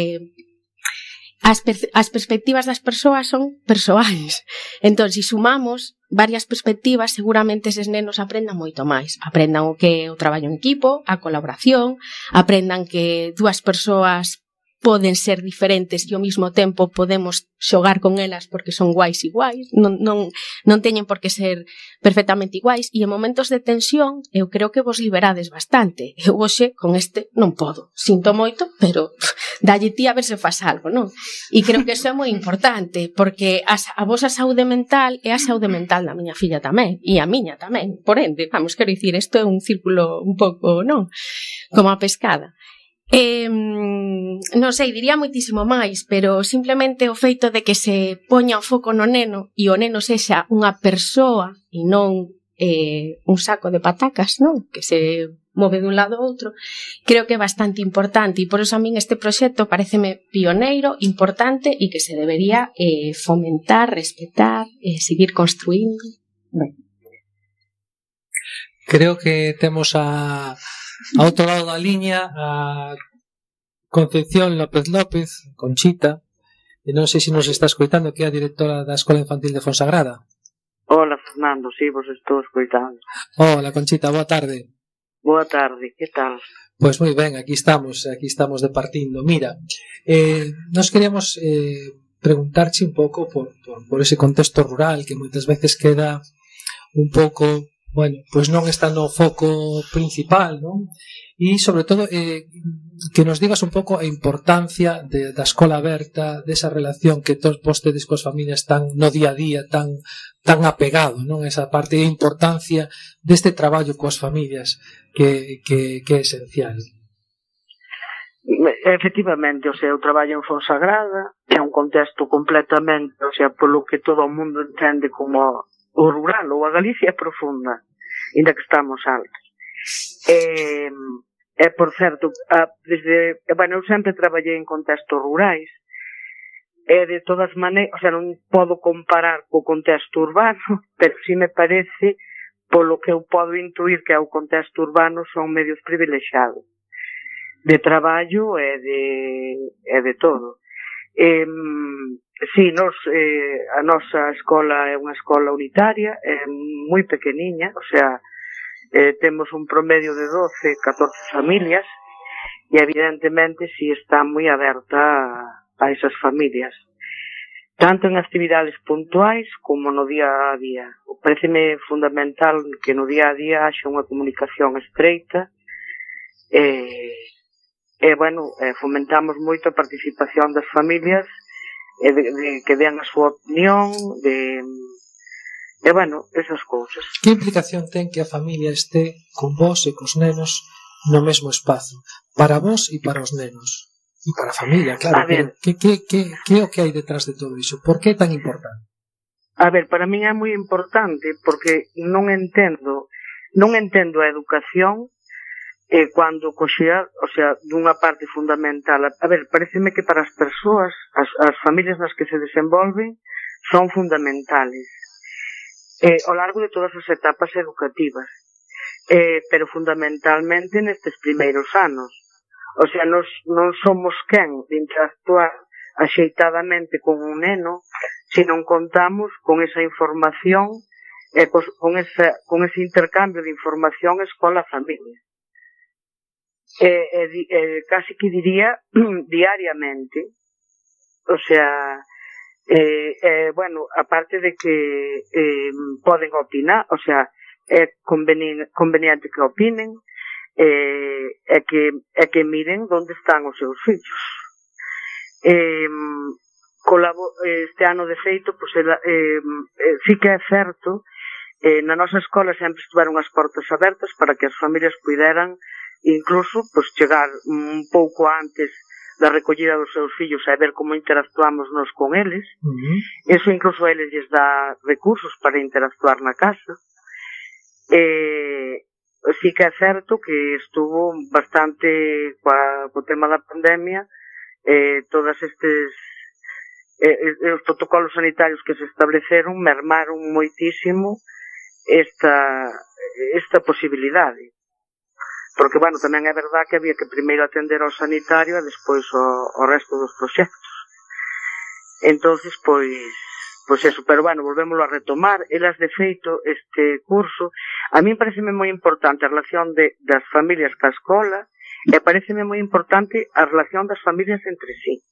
as perspectivas das persoas son persoais. Entón, se sumamos varias perspectivas, seguramente eses nenos aprendan moito máis. Aprendan o que é o traballo en equipo, a colaboración, aprendan que dúas persoas poden ser diferentes e ao mesmo tempo podemos xogar con elas porque son guais iguais, non teñen por que ser perfectamente iguais, e en momentos de tensión eu creo que vos liberades bastante. Eu hoxe con este non podo, sinto moito, pero dalle ti a ver se faz algo, non? E creo que iso é moi importante, porque a vosa saúde mental é a saúde mental da miña filla tamén, e a miña tamén, por ende, vamos, quero dicir, isto é un círculo un pouco, non? Como a pescada. Non sei, diría moitísimo máis, pero simplemente o feito de que se poña o foco no neno e o neno sexa unha persoa e non un saco de patacas, non? Que se move dun lado ao outro, creo que é bastante importante, e por eso a min este proxecto pareceme pioneiro, importante e que se debería fomentar, respetar, seguir construindo. Ben. Creo que temos a outro lado da liña a Concepción López López, Conchita, e non sei se nos está escoitando, que é a directora da Escola Infantil de Fonsagrada. Hola, Fernando, sí, vos estou escoitando. Hola, Conchita, boa tarde. Boa tarde, que tal? Pois moi ben, aquí estamos departindo. Mira, nos queríamos preguntarche un pouco por ese contexto rural que moitas veces queda un pouco, bueno, pois non está no foco principal, non? E, sobre todo, que nos digas un pouco a importancia da escola aberta, desa relación que todos vos tedes coas familias tan no día a día, tan apegado, non? Esa parte de importancia deste traballo coas familias que é esencial. Efectivamente, o sea, o traballo en Fonsagrada é un contexto completamente, o sea, polo que todo o mundo entende como o rural ou a Galicia profunda, ainda que estamos altos. Por certo, eu sempre traballei en contextos rurais, de todas maneiras, o sea, non podo comparar co contexto urbano, pero si me parece, polo que eu podo intuir que é o contexto urbano, son medios privilexiados de traballo e de todo. Si, a nosa escola é unha escola unitaria, é moi pequeniña, o sea, temos un promedio de 12, 14 familias e evidentemente si está moi aberta a esas familias, tanto en actividades puntuais como no día a día. Pareceme fundamental que no día a día haxa unha comunicación estreita bueno, fomentamos moito a participación das familias de que dean a súa opinión bueno, esas cousas. Que implicación ten que a familia este con vos e cos nenos no mesmo espazo? Para vos e para os nenos. E para a familia, claro. Que é o que hai detrás de todo iso? Por que é tan importante? A ver, para min é moi importante porque non entendo a educación cando coxea, o sea, dunha parte fundamental. A ver, pareceme que para as persoas, as familias nas que se desenvolven, son fundamentales ao largo de todas as etapas educativas, pero fundamentalmente nestes primeiros anos. O sea, non somos quen de interactuar axeitadamente con un neno se non contamos con esa información e con ese intercambio de información escola-familia. Casi que diría diariamente. O sea, bueno, aparte de que poden opinar, o sea, é conveniente que opinen, é que miren onde están os seus fillos. Este ano, de feito, pues, sí que é certo, na nosa escola sempre estiveron as portas abertas para que as familias puderan incluso pues, chegar un pouco antes da recollida dos seus fillos a ver como interactuamos nos con eles. Eso incluso a eles lles dá recursos para interactuar na casa. Sí que é certo que estuvo bastante co tema da pandemia, todos estes os protocolos sanitarios que se estableceron mermaron moitísimo esta posibilidade. Porque, bueno, tamén é verdad que había que primeiro atender ao sanitario e despois ao resto dos proxectos. Entonces, pois eso, pero, bueno, volvémoslo a retomar. Elas, de feito, este curso, a mí pareceme moi importante a relación das familias ca escola e pareceme moi importante a relación das familias entre sí.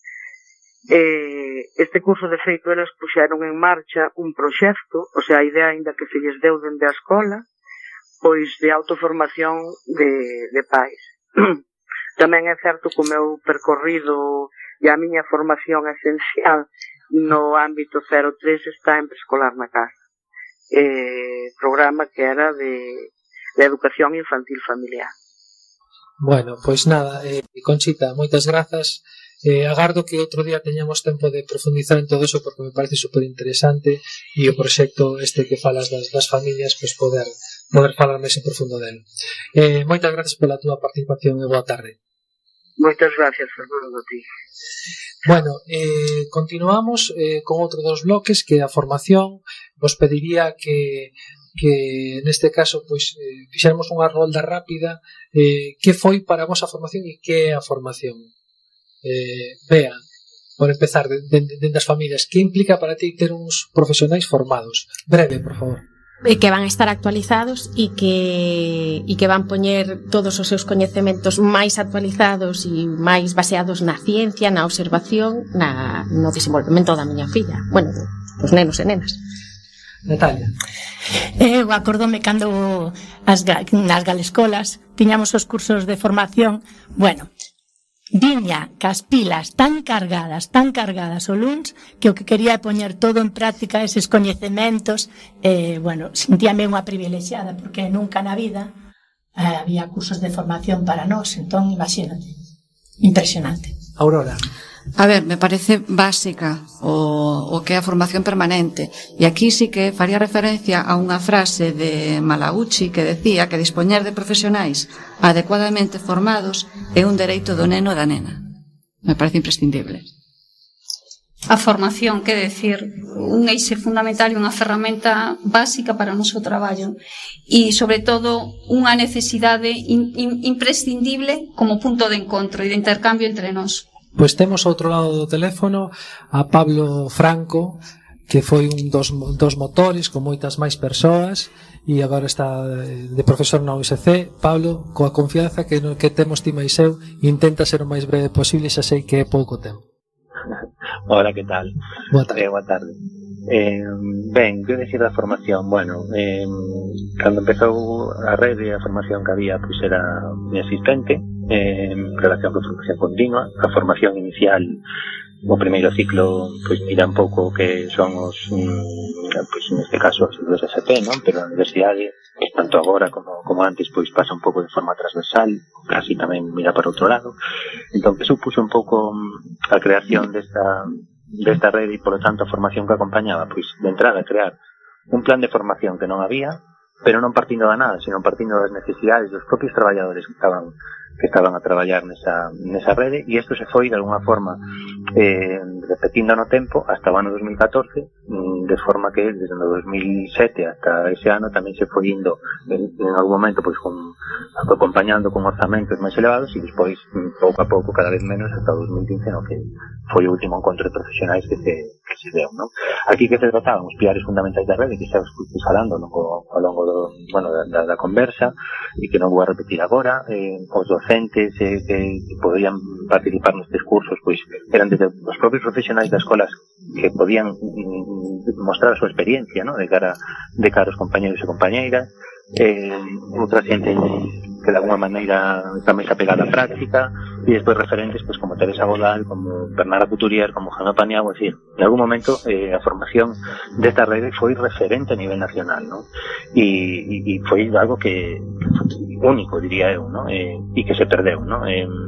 Este curso, de feito, elas puxeron en marcha un proxecto, o sea, a idea ainda que se lles deu dende a escola, pois de autoformación de pais. Tamén é certo que o meu percorrido e a miña formación esencial no ámbito 03 está en preescolar na casa. Programa que era de educación infantil familiar. Bueno, pois nada, Conchita, moitas grazas. Agardo que outro día teñamos tempo de profundizar en todo eso porque me parece super interesante e o proxecto este que falas das familias pois poder falar máis en profundo del. Moitas grazas pola túa participación e boa tarde. Moitas gracias, Fernando, a ti. Bueno, continuamos con outro dos bloques que é a formación. Vos pediría que neste caso pois fixéramos unha rolda rápida que foi para a vosa formación e que é a formación. Bea, por empezar, dentro das familias, que implica para ti ter uns profesionais formados? Breve, por favor. Que van a estar actualizados e que van poñer todos os seus coñecementos máis actualizados e máis baseados na ciencia, na observación, no desenvolvemento da miña filla, bueno, dos nenos e nenas. Natalia. Eu acordome cando nas galescolas tiñamos os cursos de formación, bueno, viña cas pilas tan cargadas o luns que o que quería é poñer todo en práctica eses coñecementos. Bueno, sentíame unha privilexiada porque nunca na vida había cursos de formación para nós, entón imagínate, impresionante. Aurora. A ver, me parece básica o que é a formación permanente, e aquí sí que faría referencia a unha frase de Malauchi que decía que dispoñer de profesionais adecuadamente formados é un dereito do neno e da nena. Me parece imprescindible. A formación, que decir, un eixe fundamental e unha ferramenta básica para o noso traballo e, sobre todo, unha necesidade imprescindible como punto de encontro e de intercambio entre nós. Pois temos ao outro lado do teléfono a Pablo Franco, que foi un dos motores con moitas máis persoas e agora está de profesor na USC. Pablo, coa confianza que temos ti máis eu, intenta ser o máis breve posible, xa sei que é pouco tempo. Hola, que tal? Boa tarde. Boa tarde. Ben, que decir da formación? Bueno, cando empezou a rede, a formación que había pois era inexistente en relación con formación continua. A formación inicial, o primeiro ciclo, pois mira un pouco que son os pois neste caso os ciclos de SP, non? Pero a universidade, tanto agora como antes, pois pasa un pouco de forma transversal, casi tamén mira para outro lado. Entón, que supuxo un pouco a creación desta rede e, polo tanto, a formación que acompañaba, pois de entrada crear un plan de formación que non había, pero non partindo da nada, sino partindo das necesidades dos propios traballadores que estaban a traballar nesa rede, e isto se foi de alguna forma repetindo no tempo hasta o ano 2014, de forma que desde o 2007 hasta ese ano tamén se foi indo en algún momento pois acompañando con orzamentos máis elevados, e despois pouco a pouco cada vez menos hasta o 2015, no que foi o último encontro de profesionais que se deu, non? Aquí que se trataban os pilares fundamentais da rede, que xa os fui falando ao longo da conversa, e que non vou a repetir agora. Os docentes que podían participar nestes cursos pois eran desde os propios profesionais das escolas que podían mostrar a súa experiencia, ¿no? de cara aos compañeros e compañeiras, outra xente que de alguma maneira tamén se apegada á práctica, e despois referentes pois como Teresa Godal, como Bernarda Couturier, como Jana Paniagua. Es decir, en algún momento a formación desta rede foi referente a nivel nacional, ¿no? E foi algo que único, diría eu, ¿no? E que se perdeu, ¿no?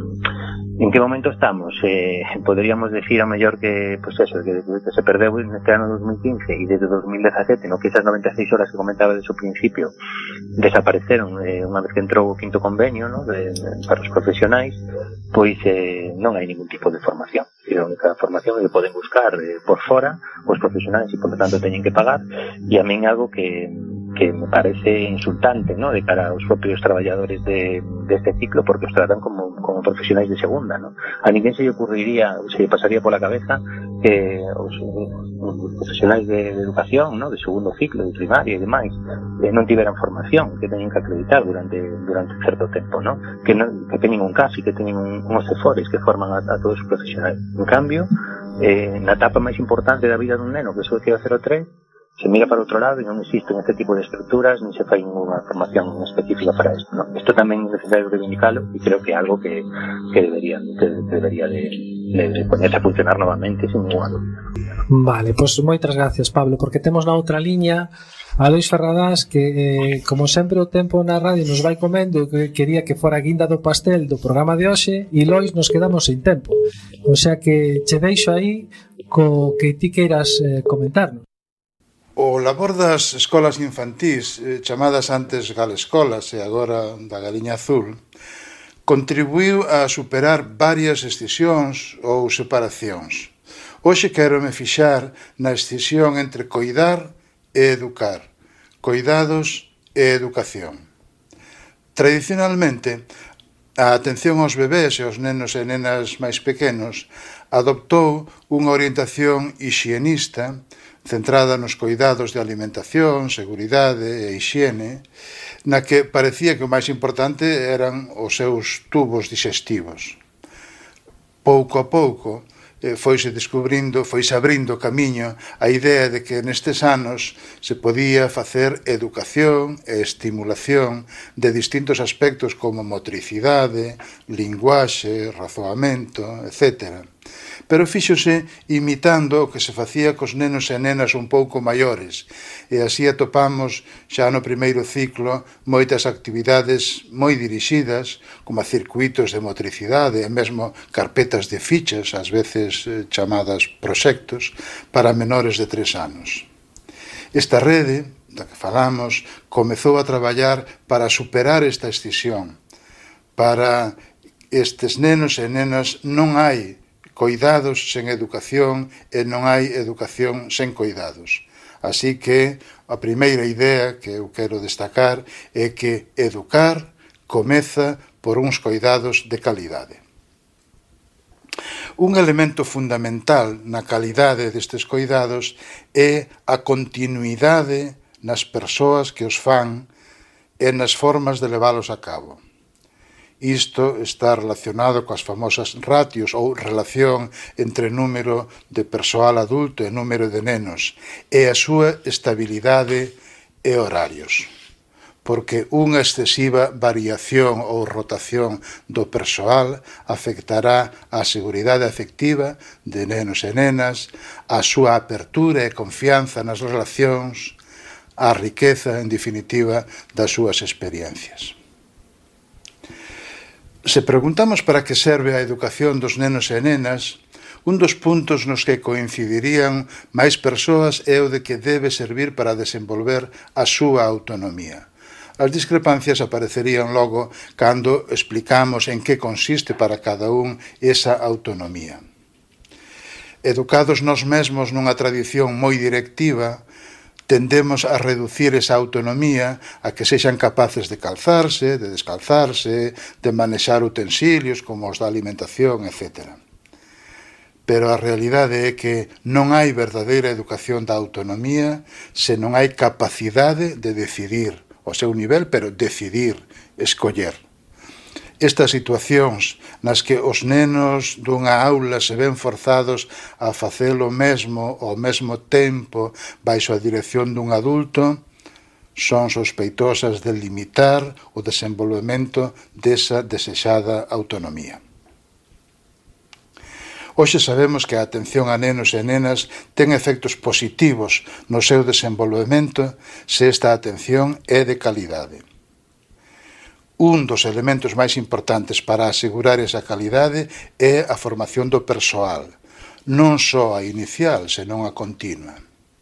En que momento estamos? Podríamos decir a mellor que, pues eso, que se perdeu neste ano 2015 e desde 2017, no que esas 96 horas que comentaba desde o principio desapareceron unha vez que entrou o quinto convenio, ¿no? Para os profesionais, pois non hai ningún tipo de formación. A única formación que poden buscar por fora os profesionais e por lo tanto teñen que pagar, e a min algo que me parece insultante, ¿no? De cara aos propios traballadores deste ciclo, porque os tratan como profesionais de segunda, ¿no? A ninguén se lle ocurriría, se lle pasaría pola cabeza que os profesionais de educación, ¿no? De segundo ciclo, de primaria e demais, non tiveran formación, que teñen que acreditar durante certo tempo, ¿no? Que teñen un CASI, que teñen uns CEFORES que forman a todos os profesionais. En cambio, na etapa máis importante da vida dun neno, que é o 03, se mira para outro lado e non existen este tipo de estructuras, ni se fai ninguna formación específica para isto, ¿no? Isto tamén é necesario reivindicalo, e creo que é algo que debería de ponerse a funcionar novamente sin ninguna dúbida. Vale, pois moitas gracias, Pablo, porque temos na outra liña a Lois Ferradás, que como sempre o tempo na radio nos vai comendo, que quería que fora a guinda do pastel do programa de hoxe, e Lois, nos quedamos sin tempo, o sea que che deixo aí co que ti queiras comentarnos. O labor das escolas infantís, chamadas antes galescolas e agora da Galiña Azul, contribuiu a superar varias escisións ou separacións. Hoxe quero me fixar na escisión entre coidar e educar, coidados e educación. Tradicionalmente, a atención aos bebés e aos nenos e nenas máis pequenos adoptou unha orientación hixienista centrada nos coidados de alimentación, seguridade e hixiene, na que parecía que o máis importante eran os seus tubos digestivos. Pouco a pouco foise abrindo camiño a idea de que nestes anos se podía facer educación e estimulación de distintos aspectos como motricidade, linguaxe, razoamento, etc. Pero fíxose imitando o que se facía cos nenos e nenas un pouco maiores, e así atopamos xa no primeiro ciclo moitas actividades moi dirixidas, como circuitos de motricidade e mesmo carpetas de fichas, ás veces chamadas proxectos, para menores de 3 anos. Esta rede, da que falamos, comezou a traballar para superar esta escisión. Para estes nenos e nenas non hai coidados sen educación e non hai educación sen coidados. Así que a primeira idea que eu quero destacar é que educar comeza por uns coidados de calidade. Un elemento fundamental na calidade destes coidados é a continuidade nas persoas que os fan e nas formas de leválos a cabo. Isto está relacionado coas famosas ratios ou relación entre número de persoal adulto e número de nenos e a súa estabilidade e horarios. Porque unha excesiva variación ou rotación do persoal afectará a seguridade afectiva de nenos e nenas, a súa apertura e confianza nas relacións, a riqueza, en definitiva, das súas experiencias. Se preguntamos para que serve a educación dos nenos e nenas, Un dos puntos nos que coincidirían máis persoas é o de que debe servir para desenvolver a súa autonomía. As discrepancias aparecerían logo cando explicamos en que consiste para cada un esa autonomía. Educados nós mesmos nunha tradición moi directiva, tendemos a reducir esa autonomía a que sexan capaces de calzarse, de descalzarse, de manexar utensilios como os da alimentación, etc. Pero a realidade é que non hai verdadeira educación da autonomía se non hai capacidade de decidir ao seu nivel, pero decidir, escoller. Estas situacións nas que os nenos dunha aula se ven forzados a facelo mesmo ao mesmo tempo baixo a dirección dun adulto son sospeitosas de limitar o desenvolvemento desa desexada autonomía. Hoxe sabemos que a atención a nenos e nenas ten efectos positivos no seu desenvolvemento se esta atención é de calidade. Un dos elementos máis importantes para asegurar esa calidade é a formación do persoal, non só a inicial, senón a continua.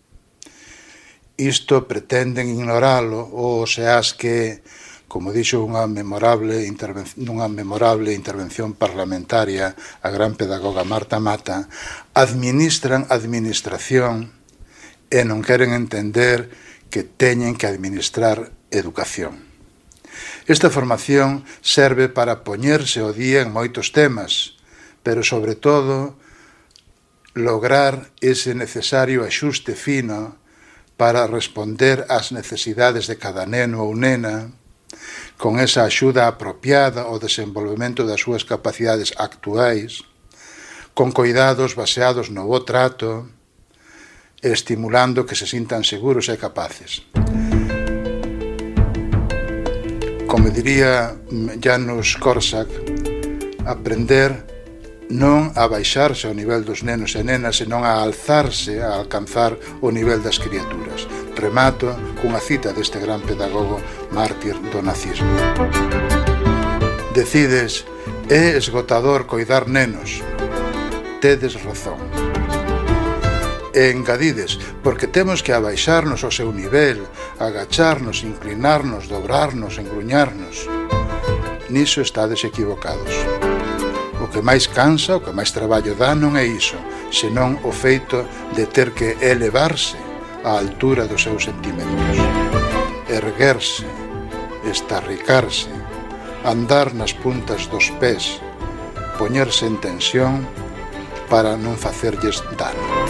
Isto pretenden ignoralo ou seas que, como dixo nunha memorable intervención parlamentaria a gran pedagoga Marta Mata, administran administración e non queren entender que teñen que administrar educación. Esta formación serve para poñerse ao día en moitos temas, pero sobre todo lograr ese necesario axuste fino para responder ás necesidades de cada neno ou nena, con esa axuda apropiada ao desenvolvemento das súas capacidades actuais, con cuidados baseados no bo trato, estimulando que se sintan seguros e capaces. Como diría Janusz Korczak, aprender non a baixarse ao nivel dos nenos e nenas, senón a alzarse, a alcanzar o nivel das criaturas. Remato cunha cita deste gran pedagogo mártir do nazismo. Decides, é esgotador coidar nenos. Tedes razón. E engadides, porque temos que abaixarnos ao seu nivel, agacharnos, inclinarnos, dobrarnos, engruñarnos. Niso estades equivocados. O que máis cansa, o que máis traballo dá non é iso, senón o feito de ter que elevarse á altura dos seus sentimentos. Erguerse, estarricarse, andar nas puntas dos pés, poñerse en tensión para non facerlles dano.